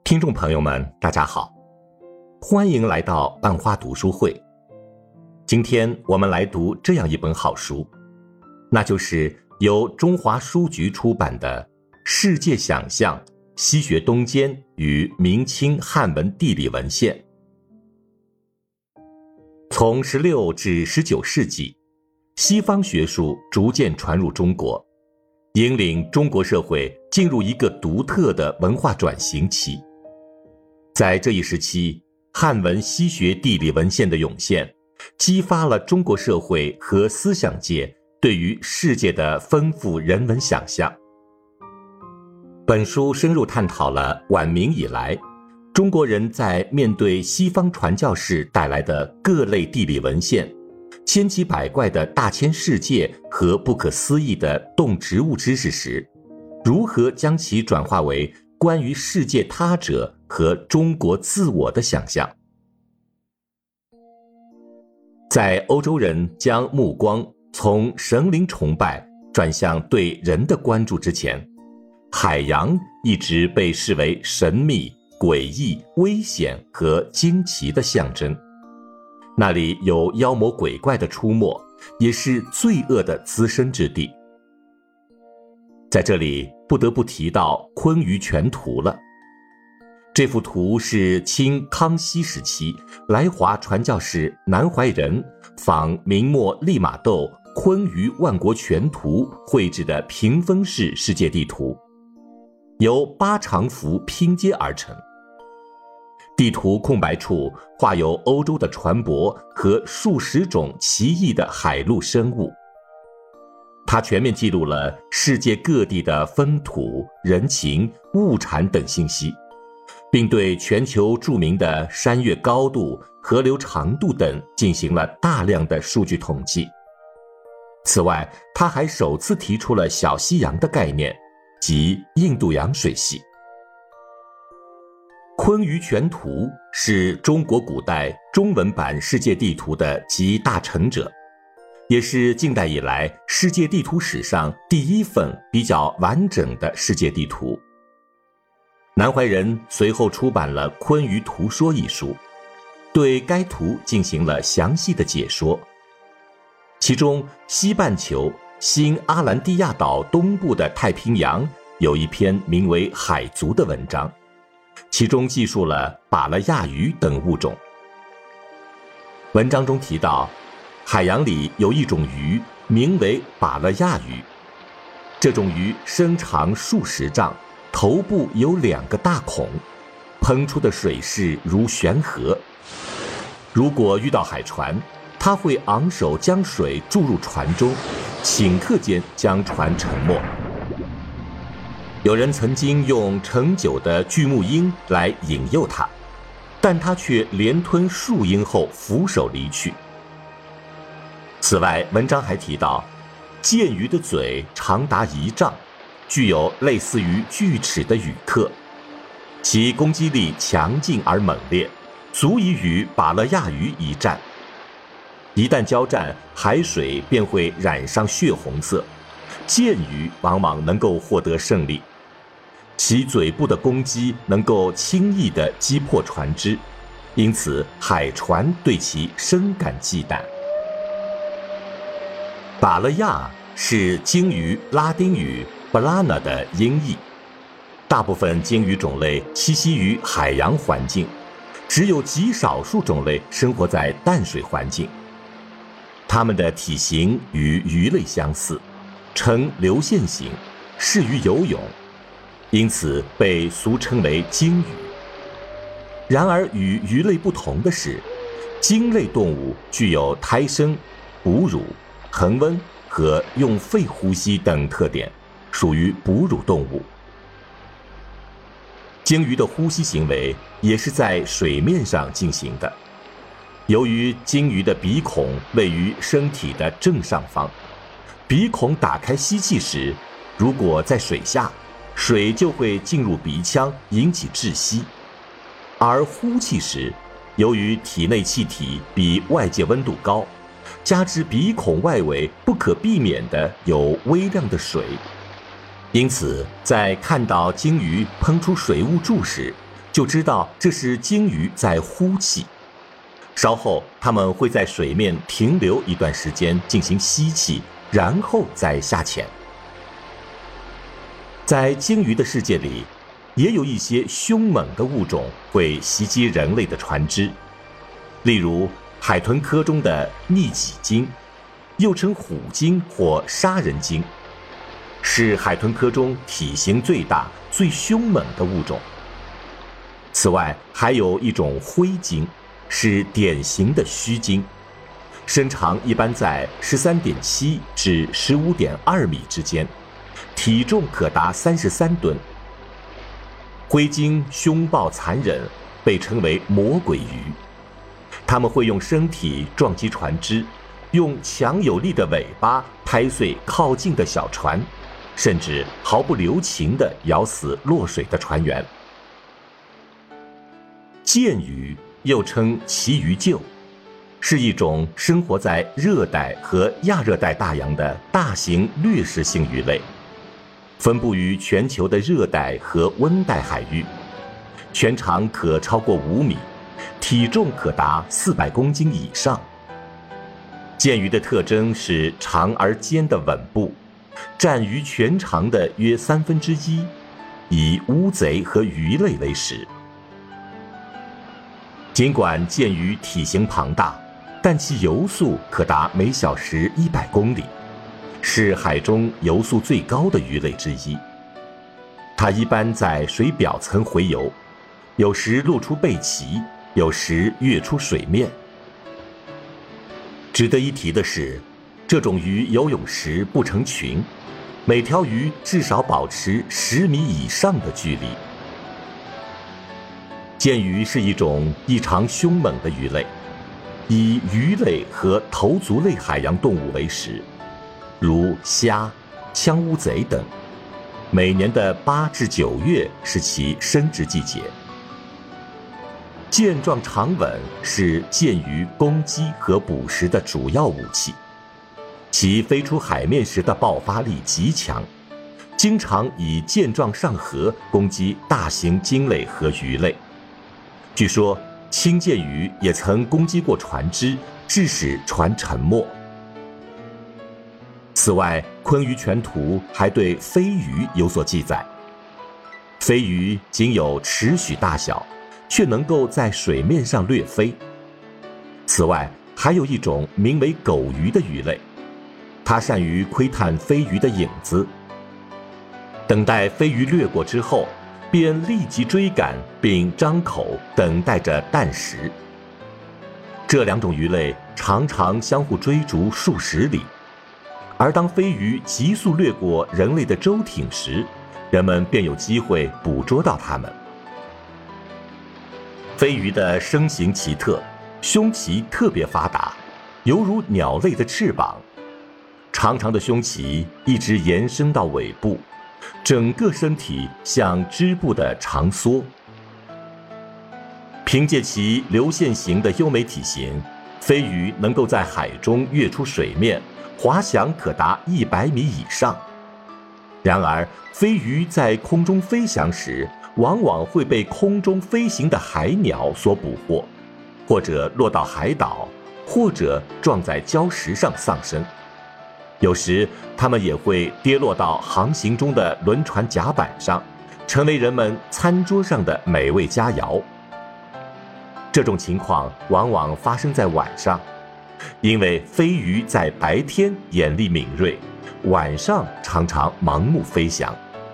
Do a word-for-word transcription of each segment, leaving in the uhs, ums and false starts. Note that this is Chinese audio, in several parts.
听众朋友们，大家好，欢迎来到万花读书会。今天我们来读这样一本好书，那就是由中华书局出版的《世界想象：西学东渐与明清汉文地理文献》。从十六至十九世纪，西方学术逐渐传入中国，引领中国社会进入一个独特的文化转型期。在这一时期，汉文西学地理文献的涌现，激发了中国社会和思想界对于世界的丰富人文想象。本书深入探讨了晚明以来中国人在面对西方传教士带来的各类地理文献、千奇百怪的大千世界和不可思议的动植物知识时，如何将其转化为关于世界他者和中国自我的想象。在欧洲人将目光从神灵崇拜转向对人的关注之前，海洋一直被视为神秘、诡异、危险和惊奇的象征。那里有妖魔鬼怪的出没，也是罪恶的滋生之地。在这里不得不提到昆舆全图了。这幅图是清康熙时期来华传教士南怀仁仿明末利玛窦昆舆万国全图绘制的屏风式世界地图，由八长幅拼接而成。地图空白处画有欧洲的船舶和数十种奇异的海陆生物。它全面记录了世界各地的风土、人情、物产等信息，并对全球著名的山岳高度、河流长度等进行了大量的数据统计。此外，它还首次提出了小西洋的概念，即印度洋水系。昆舆全图是中国古代中文版世界地图的集大成者，也是近代以来世界地图史上第一份比较完整的世界地图。南怀仁随后出版了《昆舆图说》一书，对该图进行了详细的解说。其中，西半球新阿兰蒂亚岛东部的太平洋有一篇名为《海族》的文章，其中记述了巴勒亚鱼等物种。文章中提到，海洋里有一种鱼名为巴勒亚鱼，这种鱼身长数十丈，头部有两个大孔，喷出的水势如悬河。如果遇到海船，它会昂首将水注入船中，顷刻间将船沉没。有人曾经用盛酒的巨木鹰来引诱它，但它却连吞数鹰后俯首离去。此外，文章还提到，剑鱼的嘴长达一丈，具有类似于锯齿的羽刻，其攻击力强劲而猛烈，足以与巴勒亚鱼一战。一旦交战，海水便会染上血红色，剑鱼往往能够获得胜利。其嘴部的攻击能够轻易地击破船只，因此海船对其深感忌惮。巴勒亚是鲸鱼拉丁语 balana 的音译，大部分鲸鱼种类栖息于海洋环境，只有极少数种类生活在淡水环境。它们的体型与鱼类相似，呈流线型，适于游泳，因此被俗称为鲸鱼。然而与鱼类不同的是，鲸类动物具有胎生、哺乳、恒温和用肺呼吸等特点，属于哺乳动物。鲸鱼的呼吸行为也是在水面上进行的。由于鲸鱼的鼻孔位于身体的正上方，鼻孔打开吸气时，如果在水下，水就会进入鼻腔，引起窒息；而呼气时，由于体内气体比外界温度高，加之鼻孔外围不可避免的有微量的水，因此在看到鲸鱼喷出水雾柱时， 就知道这是鲸鱼在呼气。稍后，它们会在水面停留一段时间进行吸气，然后再下潜。在鲸鱼的世界里，也有一些凶猛的物种会袭击人类的船只，例如海豚科中的逆戟鲸，又称虎鲸或杀人鲸，是海豚科中体型最大、最凶猛的物种。此外，还有一种灰鲸，是典型的须鲸，身长一般在 十三点七 至 十五点二 米之间，体重可达三十三吨。灰鲸凶暴残忍，被称为魔鬼鱼。它们会用身体撞击船只，用强有力的尾巴拍碎靠近的小船，甚至毫不留情地咬死落水的船员。剑鱼又称旗鱼鹫，是一种生活在热带和亚热带大洋的大型掠食性鱼类，分布于全球的热带和温带海域，全长可超过五米，体重可达四百公斤以上。剑鱼的特征是长而尖的吻部，占鱼全长的约三分之一，以乌贼和鱼类为食。尽管剑鱼体型庞大，但其游速可达每小时一百公里，是海中游速最高的鱼类之一。它一般在水表层洄游，有时露出背鳍，有时跃出水面。值得一提的是，这种鱼游泳时不成群，每条鱼至少保持十米以上的距离。剑鱼是一种异常凶猛的鱼类，以鱼类和头足类海洋动物为食，如虾、枪乌贼等。每年的八至九月是其生殖季节。剑状长吻是剑鱼攻击和捕食的主要武器，其飞出海面时的爆发力极强，经常以剑状上颌攻击大型鲸类和鱼类。据说青剑鱼也曾攻击过船只，致使船沉没。此外，《鲲鱼全图》还对飞鱼有所记载。飞鱼仅有尺许大小，却能够在水面上掠飞。此外，还有一种名为狗鱼的鱼类，它善于窥探飞鱼的影子，等待飞鱼掠过之后，便立即追赶并张口等待着啖食。这两种鱼类常常相互追逐数十里，而当飞鱼急速掠过人类的舟艇时，人们便有机会捕捉到它们。飞鱼的身形奇特，胸鳍特别发达，犹如鸟类的翅膀，长长的胸鳍一直延伸到尾部，整个身体像织布的长梭。凭借其流线型的优美体型，飞鱼能够在海中跃出水面，滑翔可达一百米以上。然而，飞鱼在空中飞翔时，往往会被空中飞行的海鸟所捕获，或者落到海岛，或者撞在礁石上丧生。有时，它们也会跌落到航行中的轮船甲板上，成为人们餐桌上的美味佳肴。这种情况往往发生在晚上，因为飞鱼在白天眼力敏锐，晚上常常盲目飞翔。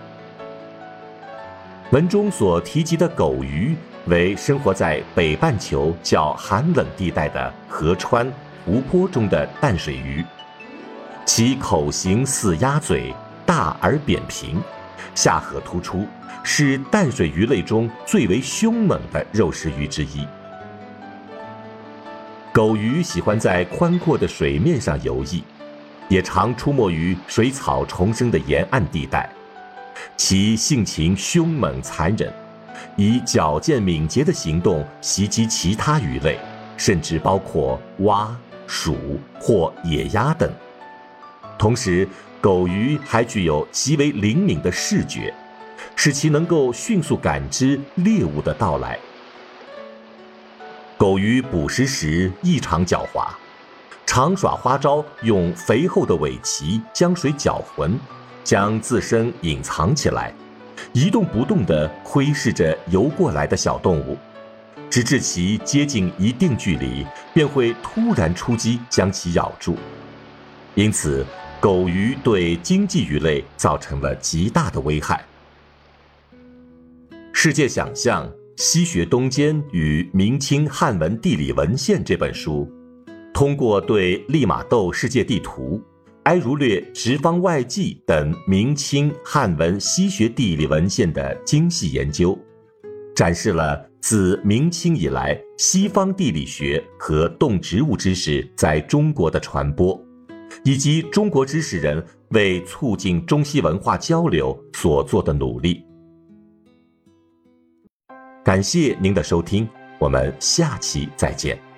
文中所提及的狗鱼为生活在北半球较寒冷地带的河川、湖泊中的淡水鱼，其口型似鸭嘴，大而扁平，下颌突出，是淡水鱼类中最为凶猛的肉食鱼之一。狗鱼喜欢在宽阔的水面上游弋，也常出没于水草丛生的沿岸地带。其性情凶猛残忍，以矫健敏捷的行动袭击其他鱼类，甚至包括蛙、鼠或野鸭等。同时，狗鱼还具有极为灵敏的视觉， 使其能够迅速感知猎物的到来。狗于捕食时异常狡猾，常耍花招，用肥厚的尾鳍将水搅浑，将自身隐藏起来，一动不动地窥视着游过来的小动物，直至其接近一定距离，便会突然出击将其咬住。因此，狗鱼对经济鱼类造成了极大的危害。世界想象西学东渐与明清汉文地理文献这本书，通过对利玛窦世界地图、埃儒略直方外记等明清汉文西学地理文献的精细研究，展示了自明清以来西方地理学和动植物知识在中国的传播，以及中国知识人为促进中西文化交流所做的努力。感谢您的收听，我们下期再见。